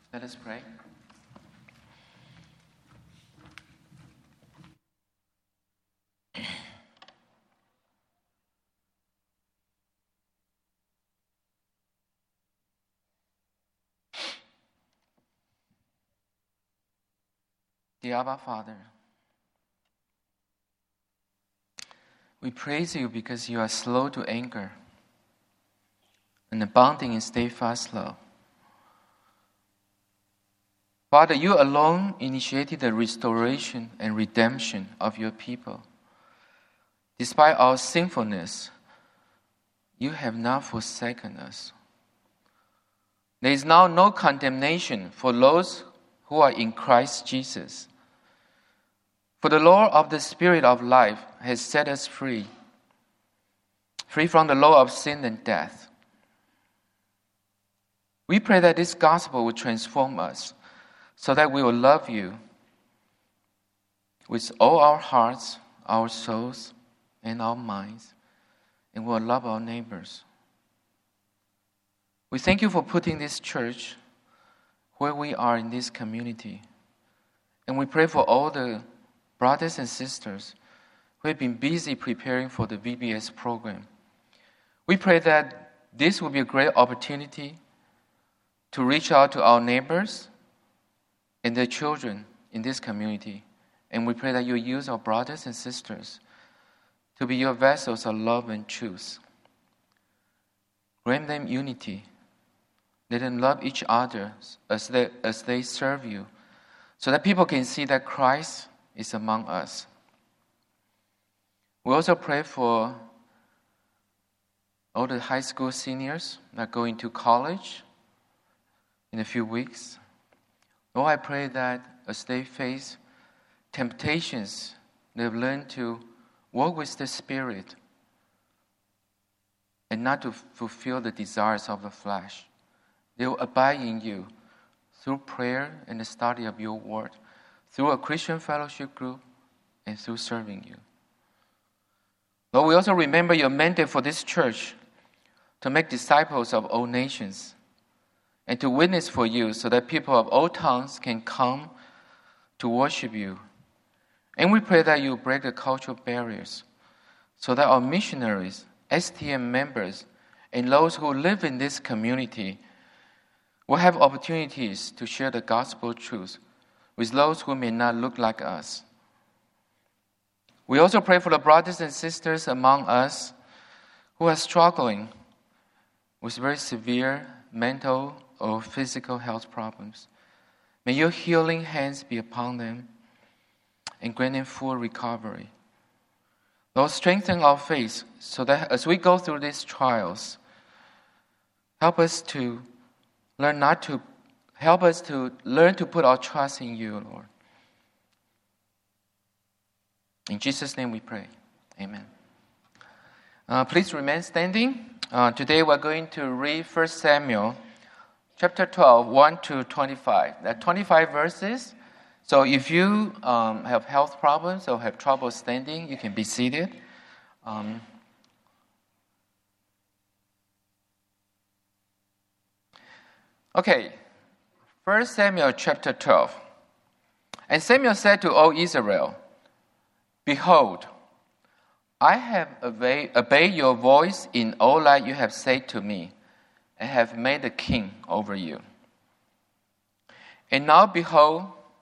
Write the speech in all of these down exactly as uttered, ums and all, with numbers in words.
Let us pray. Dear Abba Father, we praise you because you are slow to anger and abounding in steadfast love. Father, you alone initiated the restoration and redemption of your people. Despite our sinfulness, you have not forsaken us. There is now no condemnation for those who are in Christ Jesus. For the law of the Spirit of life has set us free, free from the law of sin and death. We pray that this gospel will transform us so that we will love you with all our hearts, our souls, and our minds, and will love our neighbors. We thank you for putting this church where we are in this community. And we pray for all the brothers and sisters who have been busy preparing for the V B S program. We pray that this will be a great opportunity to reach out to our neighbors and their children in this community. And we pray that you use our brothers and sisters to be your vessels of love and truth. Grant them unity. Let them love each other as they, as they serve you, so that people can see that Christ is among us. We also pray for all the high school seniors that are going to college in a few weeks. Lord, I pray that as they face temptations, they've learned to walk with the Spirit and not to fulfill the desires of the flesh. They will abide in you through prayer and the study of your word, through a Christian fellowship group, and through serving you. Lord, we also remember your mandate for this church to make disciples of all nations and to witness for you so that people of all tongues can come to worship you. And we pray that you break the cultural barriers so that our missionaries, S T M members, and those who live in this community will have opportunities to share the gospel truth with those who may not look like us. We also pray for the brothers and sisters among us who are struggling with very severe mental or physical health problems. May your healing hands be upon them and grant them full recovery. Lord, strengthen our faith so that as we go through these trials, help us to learn not to help us to learn to put our trust in you, Lord. In Jesus' name we pray. Amen. Uh, please remain standing. Uh, today we're going to read First Samuel chapter twelve, one to twenty-five. There are twenty-five verses. So if you um, have health problems or have trouble standing, you can be seated. Um, okay, First Samuel chapter twelve. And Samuel said to all Israel, "Behold, I have obeyed, obeyed your voice in all that you have said to me, and have made a king over you. And now behold,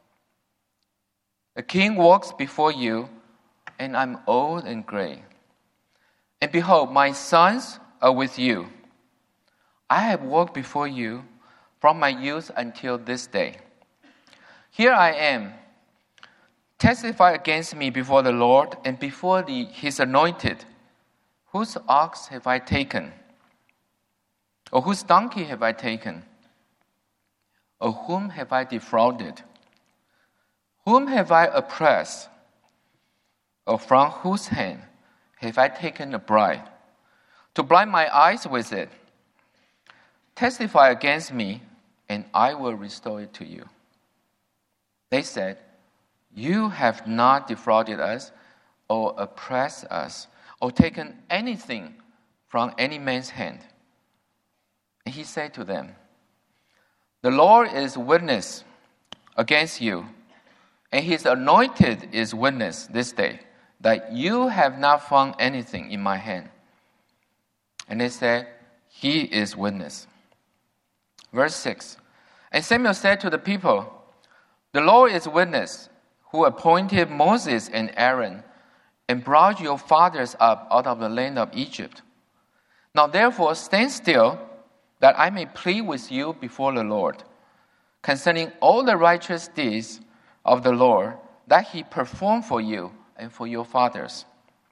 a king walks before you, and I'm old and gray. And behold, my sons are with you. I have walked before you from my youth until this day. Here I am. Testify against me before the Lord and before the, his anointed. Whose ox have I taken? Or whose donkey have I taken? Or whom have I defrauded? Whom have I oppressed? Or from whose hand have I taken a bribe? To blind my eyes with it. Testify against me, and I will restore it to you." They said, "You have not defrauded us, or oppressed us, or taken anything from any man's hand." And he said to them, The Lord is witness against you, and his anointed is witness this day, that you have not found anything in my hand. And they said, he is witness. Verse six. And Samuel said to the people, the Lord is witness, who appointed Moses and Aaron, and brought your fathers up out of the land of Egypt. Now therefore stand still, that I may plead with you before the Lord, concerning all the righteous deeds of the Lord that he performed for you and for your fathers.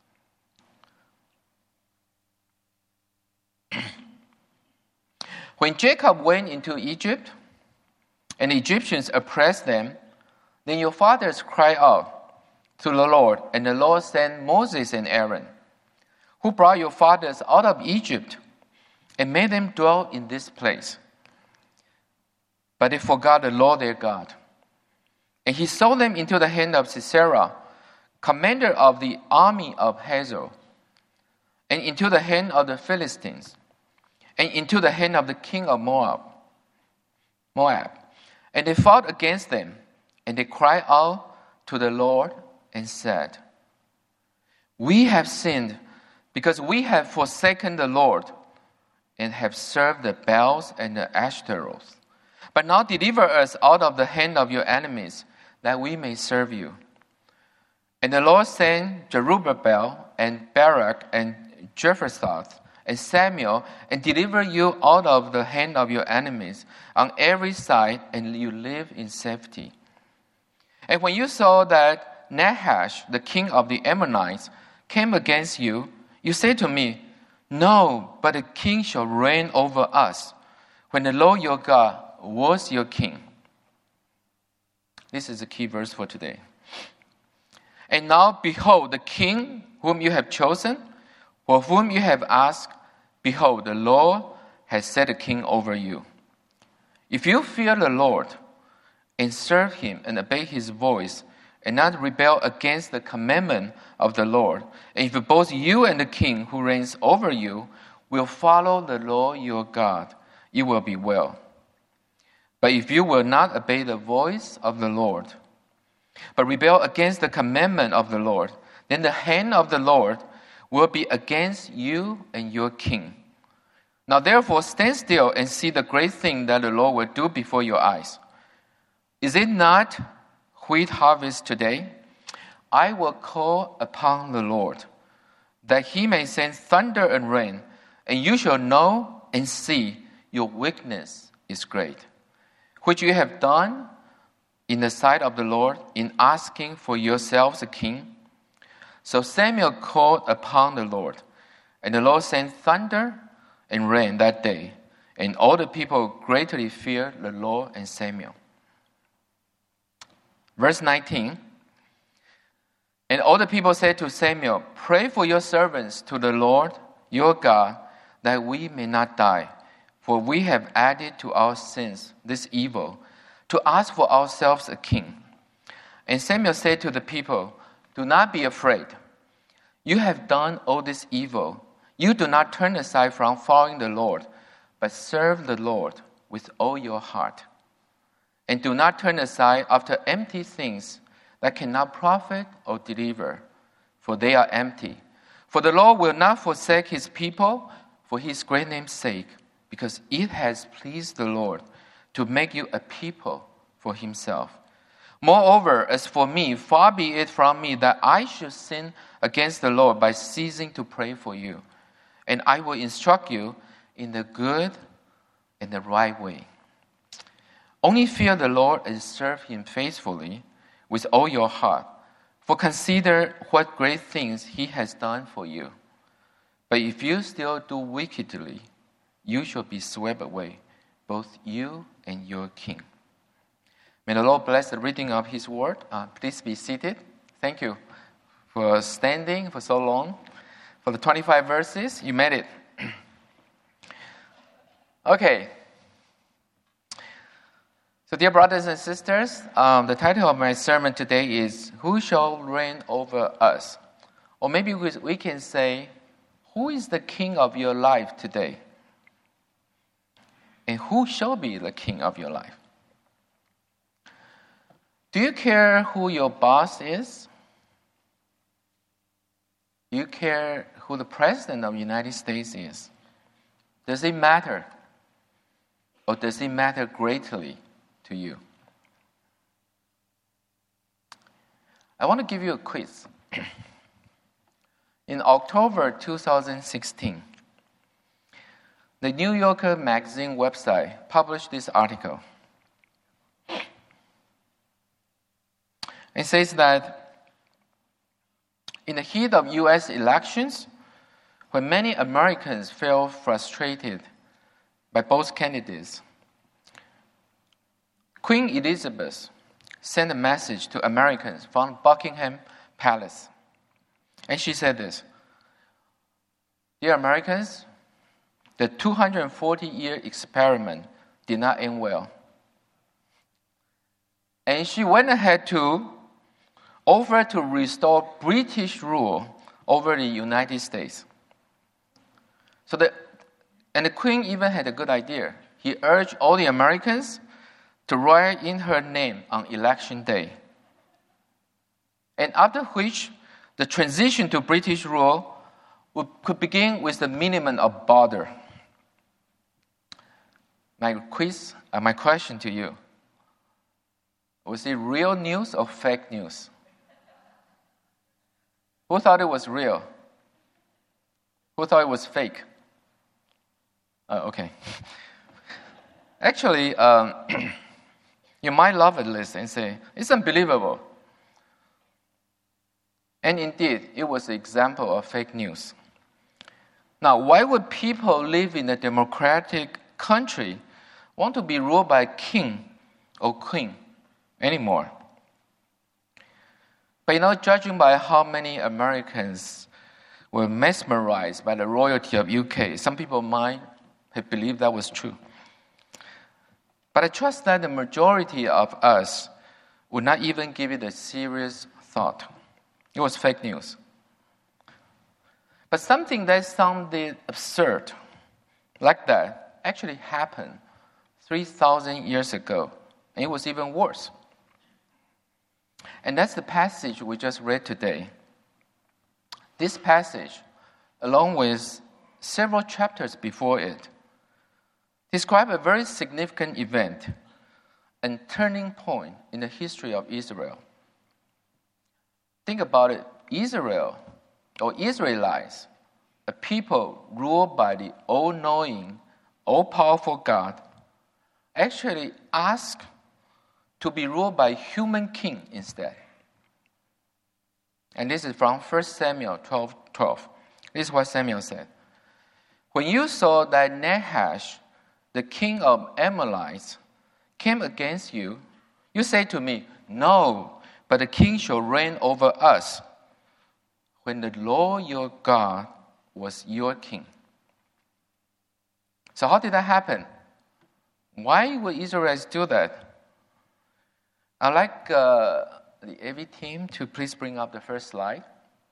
When Jacob went into Egypt, and the Egyptians oppressed them, then your fathers cried out to the Lord, and the Lord sent Moses and Aaron, who brought your fathers out of Egypt and made them dwell in this place. But they forgot the Lord their God. And he sold them into the hand of Sisera, commander of the army of Hazor, and into the hand of the Philistines, and into the hand of the king of Moab. Moab. And they fought against them, and they cried out to the Lord and said, we have sinned because we have forsaken the Lord and have served the Baals and the Ashtaroth. But now deliver us out of the hand of your enemies, that we may serve you. And the Lord sent Jerubbaal and Barak and Jephthah and Samuel, and deliver you out of the hand of your enemies on every side, and you live in safety. And when you saw that Nahash, the king of the Ammonites, came against you, you said to me, no, but a king shall reign over us, when the Lord your God was your king. This is the key verse for today. And now, behold, the king whom you have chosen, for whom you have asked, behold, the Lord has set a king over you. If you fear the Lord and serve him and obey his voice, and not rebel against the commandment of the Lord, and if both you and the king who reigns over you will follow the Lord your God, you will be well. But if you will not obey the voice of the Lord, but rebel against the commandment of the Lord, then the hand of the Lord will be against you and your king. Now therefore stand still and see the great thing that the Lord will do before your eyes. Is it not wheat harvest today? I will call upon the Lord, that he may send thunder and rain, and you shall know and see your weakness is great, which you have done in the sight of the Lord in asking for yourselves a king. So Samuel called upon the Lord, and the Lord sent thunder and rain that day, and all the people greatly feared the Lord and Samuel. Verse nineteen. And all the people said to Samuel, pray for your servants to the Lord your God, that we may not die, for we have added to our sins this evil, to ask for ourselves a king. And Samuel said to the people, do not be afraid. You have done all this evil. You do not turn aside from following the Lord, but serve the Lord with all your heart. And do not turn aside after empty things that cannot profit or deliver, for they are empty. For the Lord will not forsake his people for his great name's sake, because it has pleased the Lord to make you a people for himself. Moreover, as for me, far be it from me that I should sin against the Lord by ceasing to pray for you. And I will instruct you in the good and the right way. Only fear the Lord and serve him faithfully with all your heart, for consider what great things he has done for you. But if you still do wickedly, you shall be swept away, both you and your king. May the Lord bless the reading of his word. Uh, please be seated. Thank you for standing for so long. For the twenty-five verses, you made it. Okay. So dear brothers and sisters, um, the title of my sermon today is, Who Shall Reign Over Us? Or maybe we, we can say, who is the king of your life today? And who shall be the king of your life? Do you care who your boss is? Do you care who the president of the United States is? Does it matter? Or does it matter greatly to you? I want to give you a quiz. In October twenty sixteen, the New Yorker magazine website published this article. It says that in the heat of U S elections, when many Americans feel frustrated by both candidates, Queen Elizabeth sent a message to Americans from Buckingham Palace. And she said this: "Dear Americans, the two hundred forty year experiment did not end well." And she went ahead to offer to restore British rule over the United States. So the, and the Queen even had a good idea. He urged all the Americans to write in her name on election day. And after which, the transition to British rule would, could begin with the minimum of bother. My quiz, uh, my question to you: was it real news or fake news? Who thought it was real? Who thought it was fake? Uh, okay. Actually, um, you might laugh at this and say, it's unbelievable. And indeed, it was an example of fake news. Now, why would people live in a democratic country want to be ruled by a king or queen anymore? But you know, judging by how many Americans were mesmerized by the royalty of U K, some people might have believed that was true. But I trust that the majority of us would not even give it a serious thought. It was fake news. But something that sounded absurd, like that, actually happened three thousand years ago, and it was even worse. And that's the passage we just read today. This passage, along with several chapters before it, describe a very significant event and turning point in the history of Israel. Think about it. Israel, or Israelites, a people ruled by the all-knowing, all-powerful God, actually asked to be ruled by a human king instead. And this is from First Samuel twelve twelve. This is what Samuel said. "When you saw that Nahash, the king of Amorites, came against you, you say to me, 'No, but the king shall reign over us,' when the Lord your God was your king." So how did that happen? Why would Israelites do that? I'd like uh, the A V team to please bring up the first slide.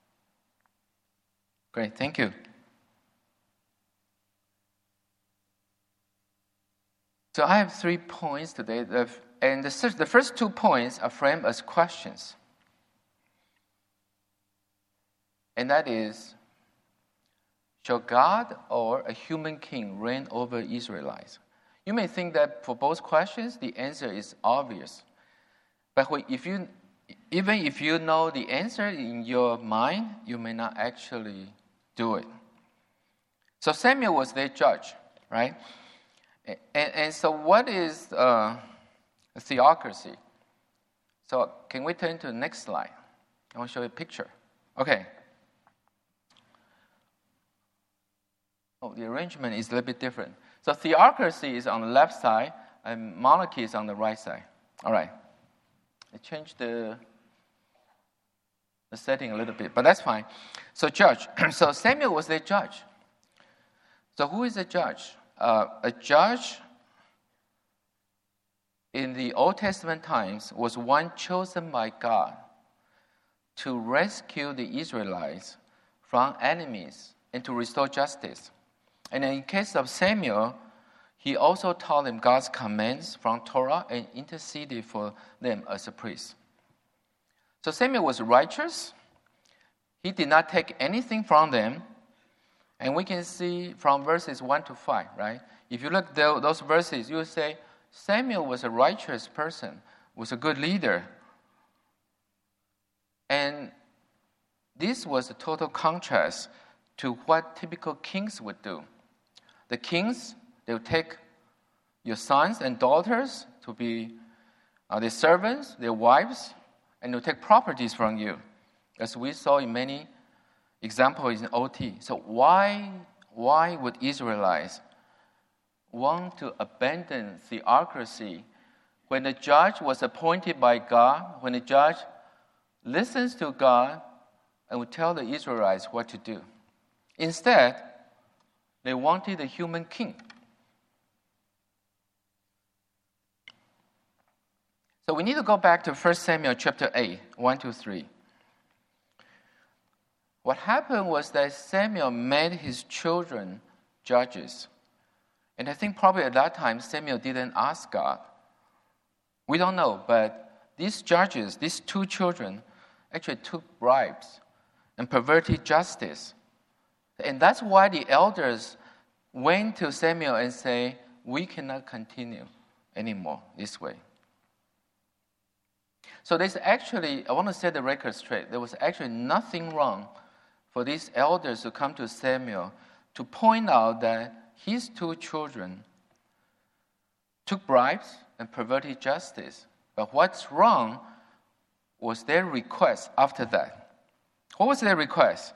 Great, thank you. So I have three points today, and the, the first two points are framed as questions. And that is, shall God or a human king reign over Israelites? You may think that for both questions, the answer is obvious. But if you, even if you know the answer in your mind, you may not actually do it. So Samuel was their judge, right? And, and so what is uh, a theocracy? So can we turn to the next slide? I want to show you a picture. Okay. Oh, the arrangement is a little bit different. So theocracy is on the left side, and monarchy is on the right side. All right. I changed the, the setting a little bit, but that's fine. So judge. So Samuel was their judge. So who is a judge? Uh, a judge in the Old Testament times was one chosen by God to rescue the Israelites from enemies and to restore justice. And in the case of Samuel, he also taught them God's commands from Torah and interceded for them as a priest. So Samuel was righteous. He did not take anything from them. And we can see from verses one to five, right? If you look at those verses, you will say Samuel was a righteous person, was a good leader. And this was a total contrast to what typical kings would do. The kings, they would take your sons and daughters to be uh, their servants, their wives, and they'll take properties from you, as we saw in many examples in O T. So why, why would Israelites want to abandon theocracy when the judge was appointed by God, when the judge listens to God and would tell the Israelites what to do? Instead, they wanted a human king. So we need to go back to First Samuel chapter eight, one to three. What happened was that Samuel made his children judges. And I think probably at that time, Samuel didn't ask God. We don't know, but these judges, these two children, actually took bribes and perverted justice. And that's why the elders went to Samuel and say, we cannot continue anymore this way. So there's actually, I want to set the record straight, there was actually nothing wrong for these elders to come to Samuel to point out that his two children took bribes and perverted justice. But what's wrong was their request after that. What was their request?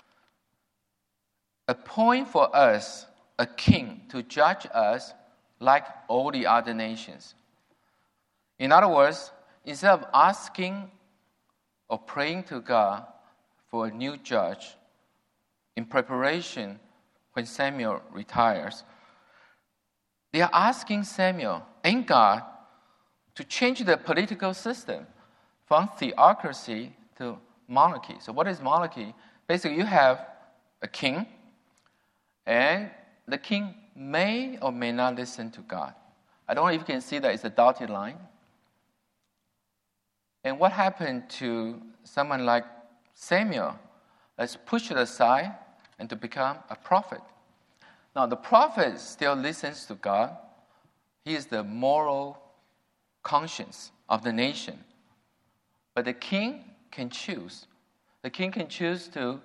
Appoint for us a king to judge us like all the other nations. In other words, instead of asking or praying to God for a new judge in preparation when Samuel retires, they are asking Samuel and God to change the political system from theocracy to monarchy. So what is monarchy? Basically, you have a king, and the king may or may not listen to God. I don't know if you can see that it's a dotted line. And what happened to someone like Samuel? Let's push it aside and to become a prophet. Now, the prophet still listens to God. He is the moral conscience of the nation. But the king can choose. The king can choose to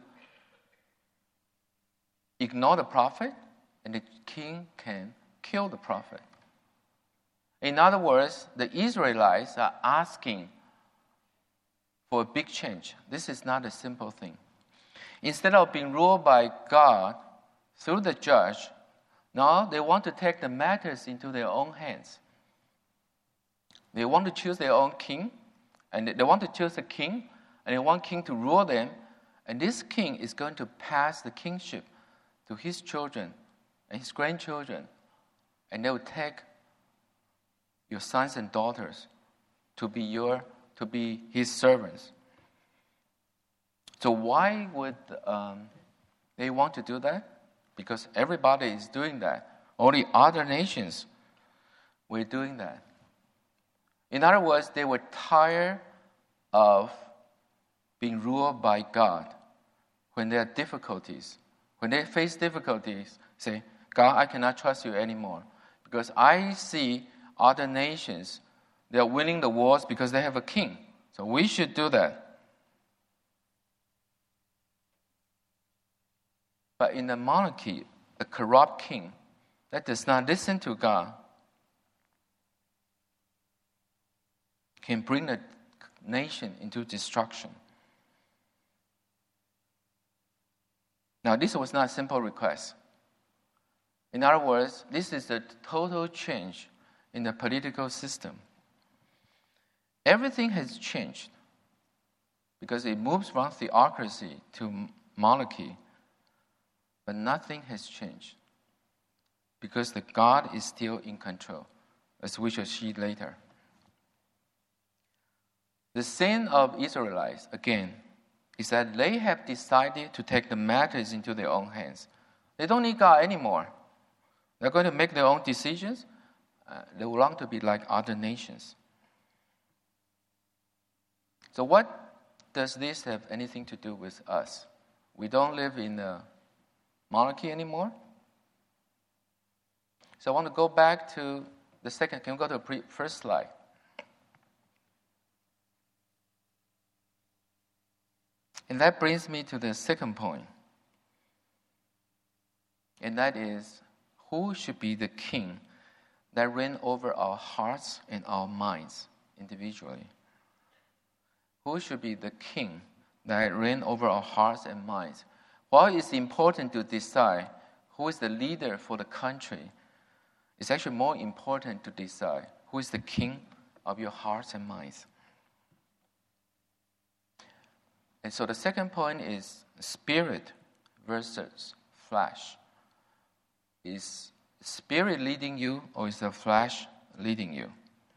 ignore the prophet, and the king can kill the prophet. In other words, the Israelites are asking for a big change. This is not a simple thing. Instead of being ruled by God through the judge, now they want to take the matters into their own hands. They want to choose their own king, and they want to choose a king, and they want king to rule them, and this king is going to pass the kingship to his children and his grandchildren, and they will take your sons and daughters to be your to be his servants. So why would um, they want to do that? Because everybody is doing that. All the other nations were doing that. In other words, they were tired of being ruled by God. When there are difficulties, when they face difficulties, say, God, I cannot trust you anymore. Because I see other nations, they are winning the wars because they have a king. So we should do that. But in a monarchy, a corrupt king that does not listen to God can bring the nation into destruction. Now, this was not a simple request. In other words, this is a total change in the political system. Everything has changed because it moves from theocracy to monarchy, but nothing has changed because the God is still in control, as we shall see later. The sin of Israelites, again, is that they have decided to take the matters into their own hands. They don't need God anymore. They're going to make their own decisions. Uh, they will long to be like other nations. So what does this have anything to do with us? We don't live in a monarchy anymore. So I want to go back to the second. Can we go to the pre- first slide? And that brings me to the second point. And that is, who should be the king that reign over our hearts and our minds individually? Who should be the king that reign over our hearts and minds? While it's important to decide who is the leader for the country, it's actually more important to decide who is the king of your hearts and minds. And so the second point is spirit versus flesh. Is spirit leading you, or is the flesh leading you?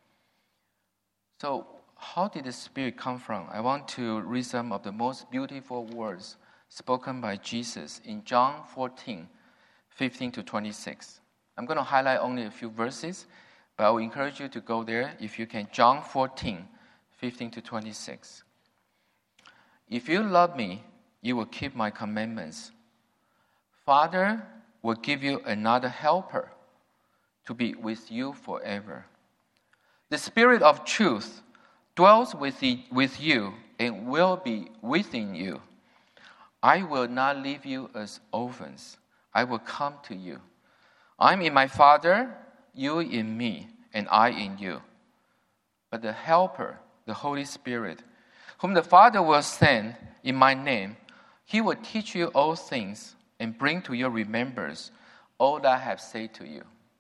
So how did the spirit come from? I want to read some of the most beautiful words spoken by Jesus in John fourteen, fifteen to twenty-six. I'm going to highlight only a few verses, but I will encourage you to go there if you can. John fourteen, fifteen to twenty-six. If you love me, you will keep my commandments. Father will give you another helper to be with you forever. The Spirit of truth dwells with you and will be within you. I will not leave you as orphans. I will come to you. I'm in my Father, you in me, and I in you. But the Helper, the Holy Spirit, whom the Father will send in my name, he will teach you all things and bring to your remembrance all that I have said to you.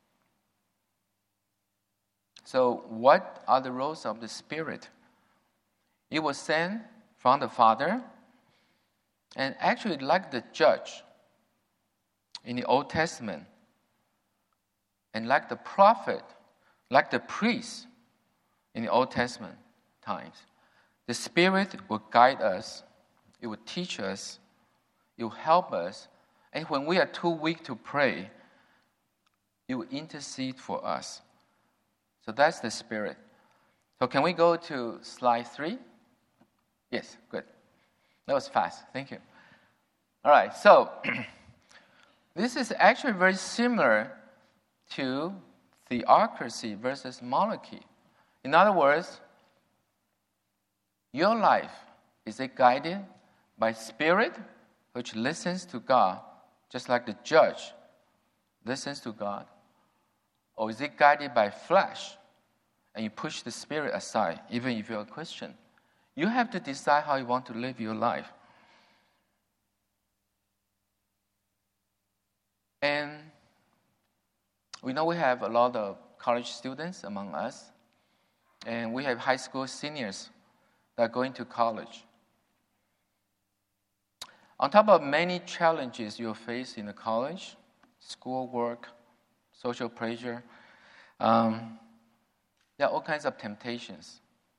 So what are the roles of the Spirit? It was sent from the Father, and actually like the judge in the Old Testament, and like the prophet, like the priest in the Old Testament times, the Spirit will guide us, it will teach us, it will help us, and when we are too weak to pray, it will intercede for us. So that's the Spirit. So can we go to slide three? Yes, good. That was fast. Thank you. All right, so this is actually very similar to theocracy versus monarchy. In other words, your life, is it guided by Spirit, which listens to God, just like the judge listens to God? Or is it guided by flesh, and you push the Spirit aside, even if you're a Christian? You have to decide how you want to live your life. And we know we have a lot of college students among us, and we have high school seniors that are going to college. On top of many challenges you'll face in the college, schoolwork, social pressure, um, there are all kinds of temptations.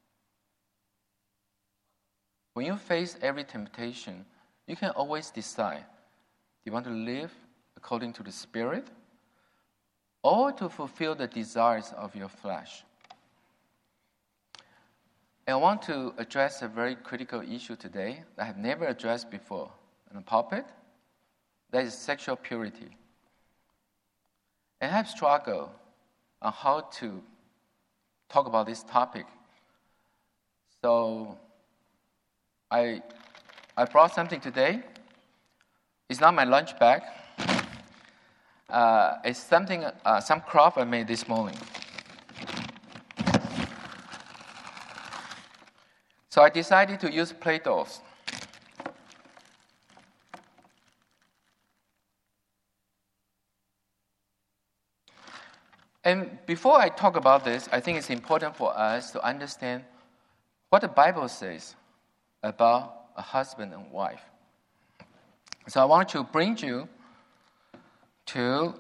When you face every temptation, you can always decide, do you want to live according to the Spirit, or to fulfill the desires of your flesh? And I want to address a very critical issue today that I have never addressed before in the pulpit. That is sexual purity. And I have struggled on how to talk about this topic. So I, I brought something today. It's not my lunch bag. Uh, it's something, uh, some craft I made this morning. So I decided to use Play-Dohs. And before I talk about this, I think it's important for us to understand what the Bible says about a husband and wife. So I want to bring you to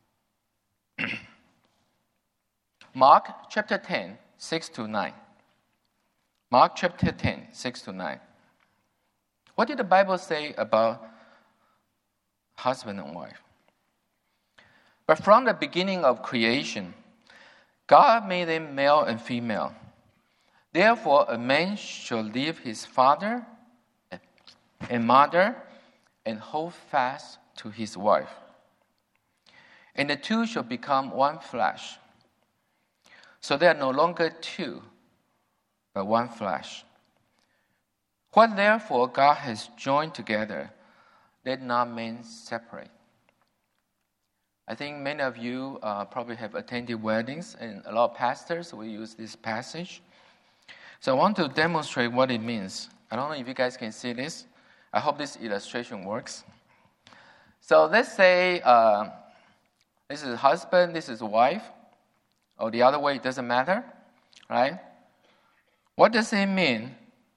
Mark chapter ten, six to nine. Mark chapter ten, six to nine. What did the Bible say about husband and wife? But from the beginning of creation, God made them male and female. Therefore, a man shall leave his father and mother and hold fast to his wife. And the two shall become one flesh. So they are no longer two, but one flesh. What therefore God has joined together, let not man separate. I think many of you uh, probably have attended weddings, and a lot of pastors will use this passage. So I want to demonstrate what it means. I don't know if you guys can see this. I hope this illustration works. So let's say uh, this is husband, this is wife, or the other way, it doesn't matter, right? What does it mean?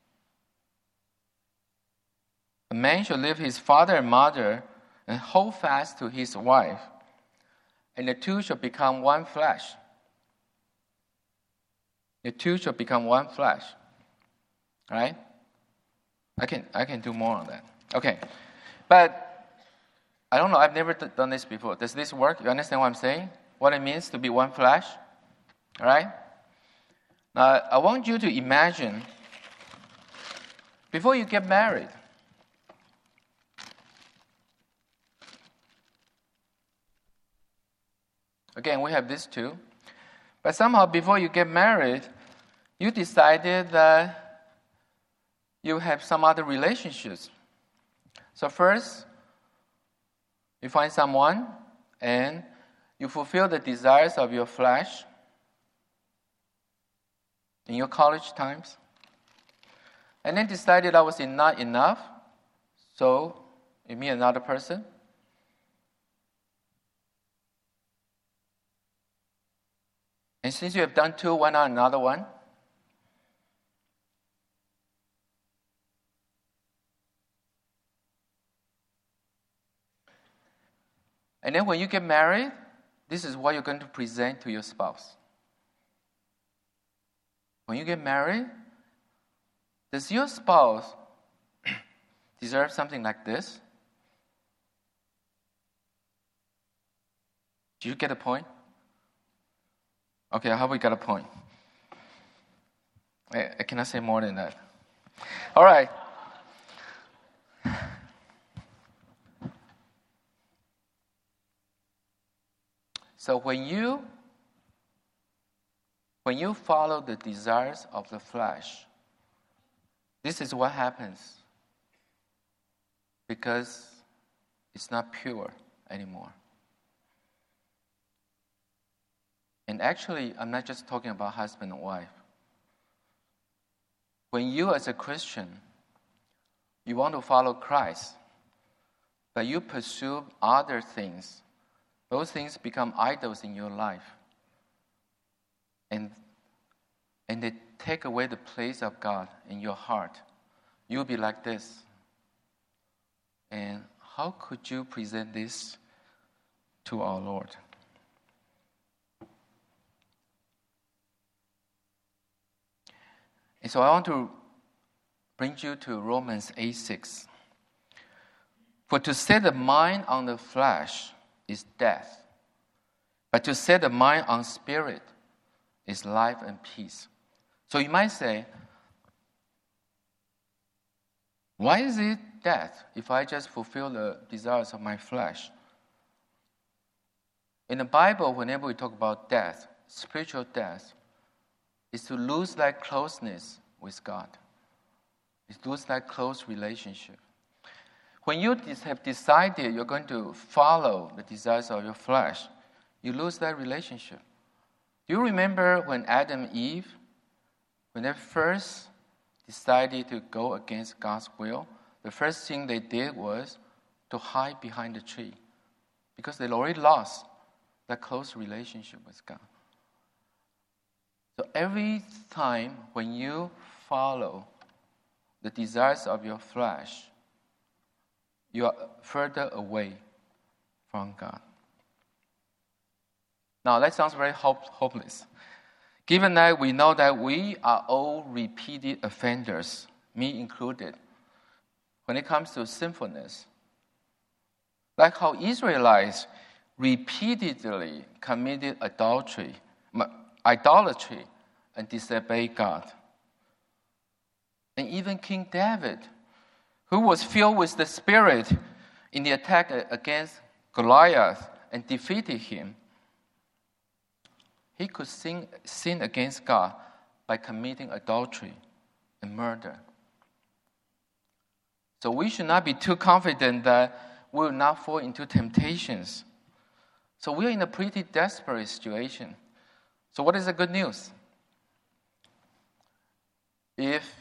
A man should leave his father and mother and hold fast to his wife, and the two shall become one flesh. The two shall become one flesh. Right? I can I can do more on that. Okay. But I don't know, I've never t- done this before. Does this work? You understand what I'm saying? What it means to be one flesh? All right? Now, I want you to imagine before you get married, again, we have these two. But somehow, before you get married, you decided that you have some other relationships. So first, you find someone, and you fulfill the desires of your flesh in your college times. And then decided that was not enough, so you meet another person. And since you have done two, why not another one? And then when you get married, this is what you're going to present to your spouse. When you get married, does your spouse deserve something like this? Do you get a point? Okay, I hope we got a point. I, I cannot say more than that. All right. So when you when you follow the desires of the flesh, this is what happens. Because it's not pure anymore. And actually, I'm not just talking about husband and wife. When you as a Christian, you want to follow Christ, but you pursue other things, those things become idols in your life. And, and they take away the place of God in your heart. You'll be like this. And how could you present this to our Lord? And so I want to bring you to Romans eight six. For to set the mind on the flesh is death, but to set the mind on spirit is life and peace. So you might say, why is it death if I just fulfill the desires of my flesh? In the Bible, whenever we talk about death, spiritual death, is to lose that closeness with God. It's to lose that close relationship. When you have decided you're going to follow the desires of your flesh, you lose that relationship. Do you remember when Adam and Eve, when they first decided to go against God's will, the first thing they did was to hide behind the tree because they already lost that close relationship with God. So every time when you follow the desires of your flesh, you are further away from God. Now that sounds very hope- hopeless. Given that we know that we are all repeated offenders, me included, when it comes to sinfulness. Like how Israelites, repeatedly committed adultery, idolatry, and disobeyed God. And even King David, who was filled with the Spirit in the attack against Goliath and defeated him, he could sin, sin against God by committing adultery and murder. So we should not be too confident that we will not fall into temptations. So we are in a pretty desperate situation. So what is the good news? If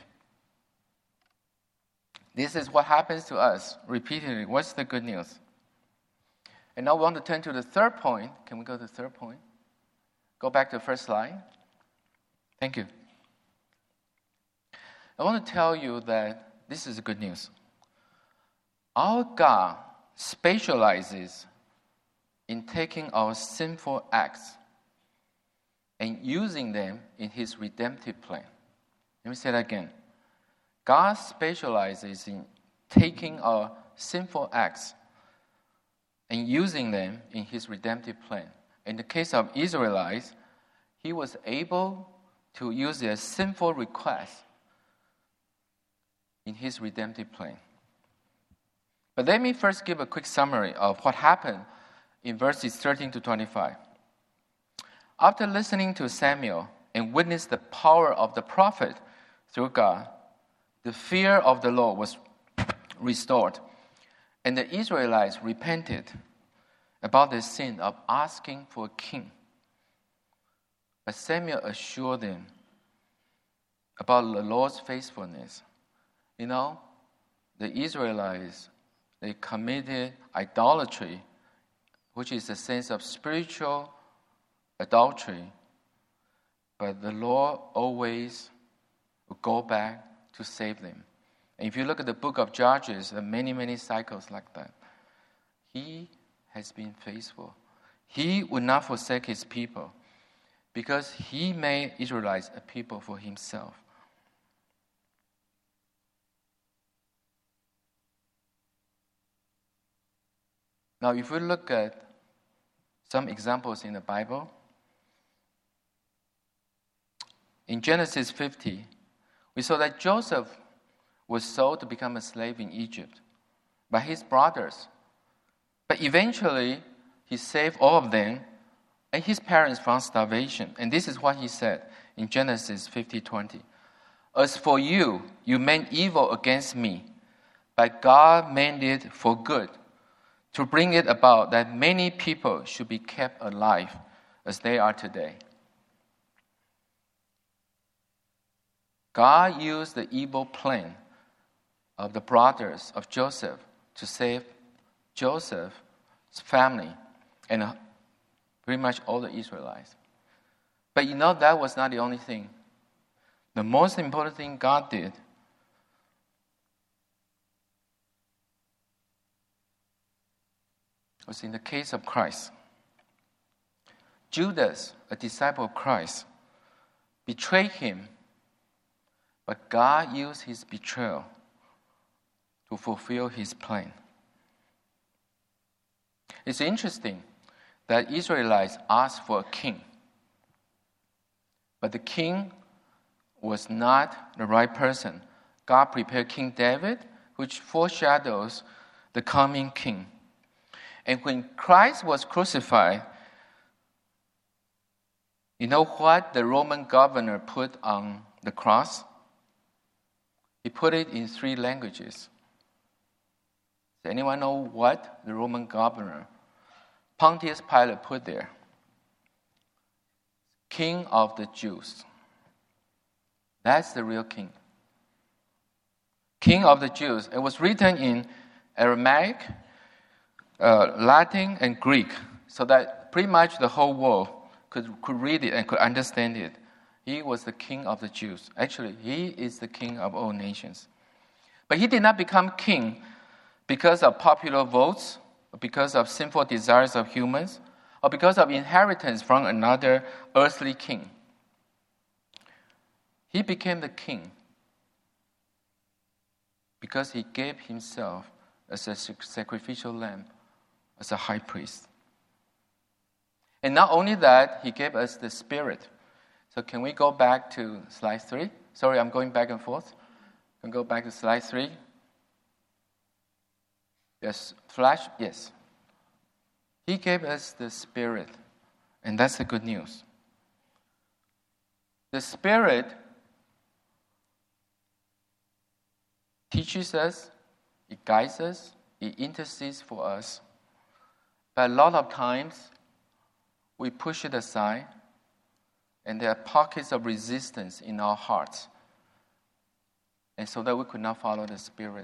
this is what happens to us repeatedly, what's the good news? And now we want to turn to the third point. Can we go to the third point? Go back to the first slide. Thank you. I want to tell you that this is good news. Our God specializes in taking our sinful acts and using them in His redemptive plan. Let me say that again. God specializes in taking our sinful acts and using them in His redemptive plan. In the case of Israelites, He was able to use their sinful requests in His redemptive plan. But let me first give a quick summary of what happened in verses thirteen to twenty-five. After listening to Samuel and witnessing the power of the prophet through God, the fear of the Lord was restored, and the Israelites repented about the sin of asking for a king. But Samuel assured them about the Lord's faithfulness. You know, the Israelites, they committed idolatry, which is a sense of spiritual adultery. But the Lord always will go back to save them. And if you look at the book of Judges, there are many, many cycles like that. He has been faithful. He would not forsake His people because He made Israelites a people for Himself. Now, if we look at some examples in the Bible, in Genesis fifty, we saw that Joseph was sold to become a slave in Egypt by his brothers. But eventually, he saved all of them and his parents from starvation. And this is what he said in Genesis fifty twenty. As for you, you meant evil against me, but God meant it for good, to bring it about that many people should be kept alive as they are today. God used the evil plan of the brothers of Joseph to save Joseph's family and pretty much all the Israelites. But you know, that was not the only thing. The most important thing God did was in the case of Christ. Judas, a disciple of Christ, betrayed Him, but God used his betrayal to fulfill His plan. It's interesting that Israelites asked for a king, but the king was not the right person. God prepared King David, which foreshadows the coming king. And when Christ was crucified, you know what the Roman governor put on the cross? He put it in three languages. Does anyone know what the Roman governor, Pontius Pilate, put there? King of the Jews. That's the real king. King of the Jews. It was written in Aramaic, uh, Latin, and Greek, so that pretty much the whole world could, could read it and could understand it. He was the king of the Jews. Actually, he is the king of all nations. But he did not become king because of popular votes, or because of sinful desires of humans, or because of inheritance from another earthly king. He became the king because he gave himself as a sacrificial lamb, as a high priest. And not only that, he gave us the Spirit. So can we go back to slide three? Sorry, I'm going back and forth. Can we go back to slide three? Yes, flash, yes. He gave us the Spirit, and that's the good news. The Spirit teaches us, it guides us, it intercedes for us. But a lot of times, we push it aside, and there are pockets of resistance in our hearts, and so that we could not follow the Spirit.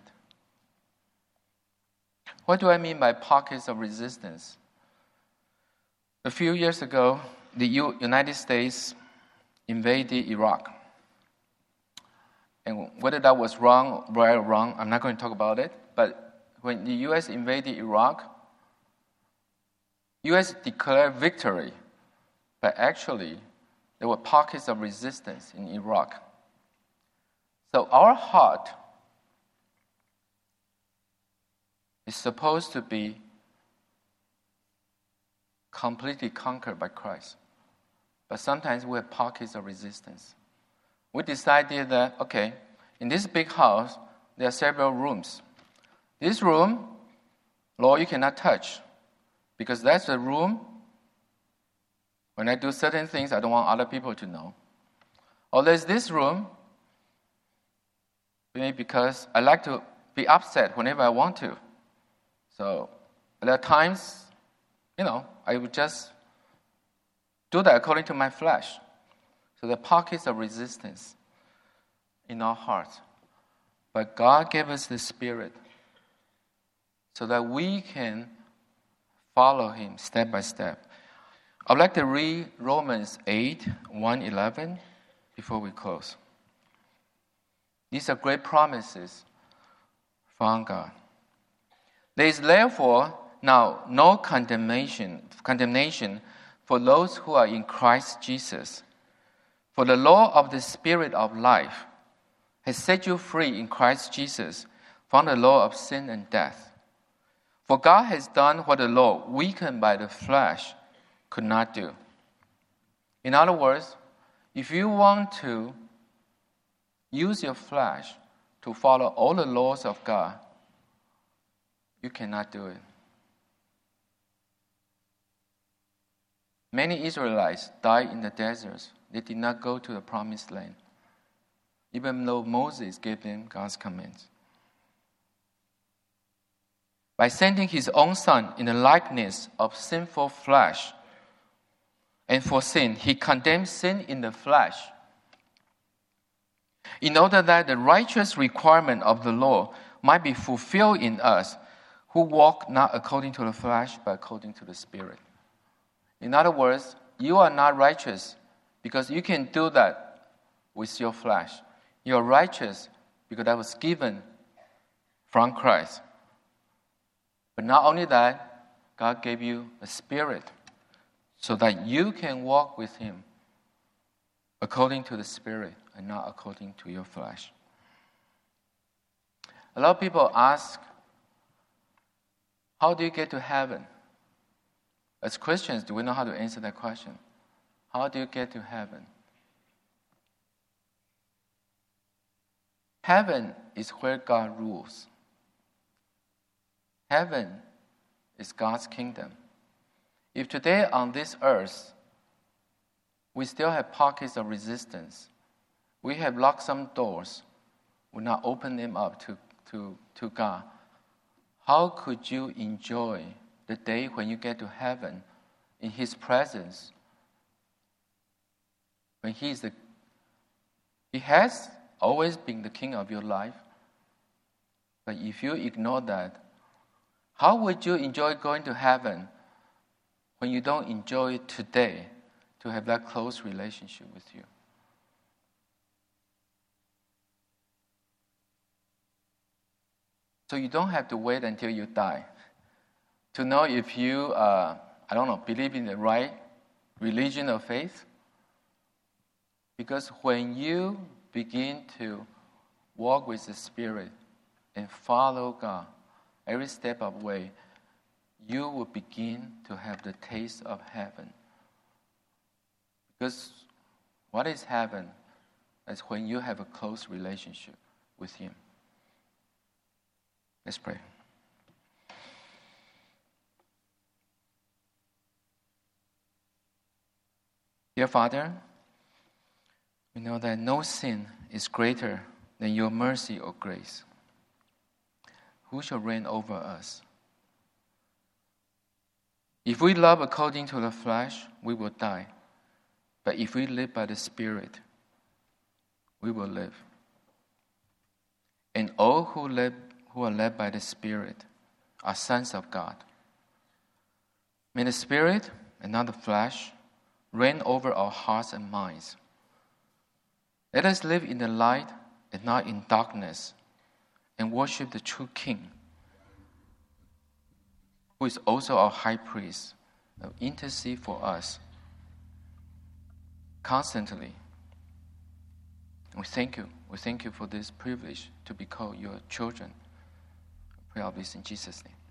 What do I mean by pockets of resistance? A few years ago, the U- United States invaded Iraq. And whether that was wrong, right or wrong, I'm not going to talk about it. But when the U S invaded Iraq, U S declared victory, but actually there were pockets of resistance in Iraq. So our heart is supposed to be completely conquered by Christ. But sometimes we have pockets of resistance. We decided that, okay, in this big house, there are several rooms. This room, Lord, you cannot touch, because that's the room when I do certain things I don't want other people to know. Or there's this room, maybe because I like to be upset whenever I want to. So there are times, you know, I would just do that according to my flesh. So there are pockets of resistance in our hearts. But God gave us the Spirit so that we can follow Him step by step. I'd like to read Romans eight, one, eleven before we close. These are great promises from God. There is therefore now no condemnation, condemnation for those who are in Christ Jesus. For the law of the Spirit of life has set you free in Christ Jesus from the law of sin and death. For God has done what the law, weakened by the flesh, could not do. In other words, if you want to use your flesh to follow all the laws of God, you cannot do it. Many Israelites died in the deserts. They did not go to the promised land, even though Moses gave them God's commands. By sending his own son in the likeness of sinful flesh, and for sin, he condemned sin in the flesh, in order that the righteous requirement of the law might be fulfilled in us, who walk not according to the flesh, but according to the Spirit. In other words, you are not righteous because you can do that with your flesh. You are righteous because that was given from Christ. But not only that, God gave you a Spirit so that you can walk with Him according to the Spirit and not according to your flesh. A lot of people ask, how do you get to heaven? As Christians, do we know how to answer that question? How do you get to heaven? Heaven is where God rules. Heaven is God's kingdom. If today on this earth, we still have pockets of resistance, we have locked some doors, we not open them up to, to, to God, how could you enjoy the day when you get to heaven in His presence? When He is the, He has always been the King of your life. But if you ignore that, how would you enjoy going to heaven when you don't enjoy it today to have that close relationship with you? So you don't have to wait until you die to know if you, uh, I don't know, believe in the right religion or faith. Because when you begin to walk with the Spirit and follow God every step of the way, you will begin to have the taste of heaven Because what is heaven is when you have a close relationship with Him. Let's pray. Dear Father, we know that no sin is greater than your mercy or grace. Who shall reign over us? If we love according to the flesh, we will die. But if we live by the Spirit, we will live. And all who live, who are led by the Spirit are sons of God. May the Spirit and not the flesh reign over our hearts and minds. Let us live in the light and not in darkness, and worship the true King, who is also our high priest, and intercede for us constantly. We thank you. We thank you for this privilege to be called your children. I pray all this in Jesus' name.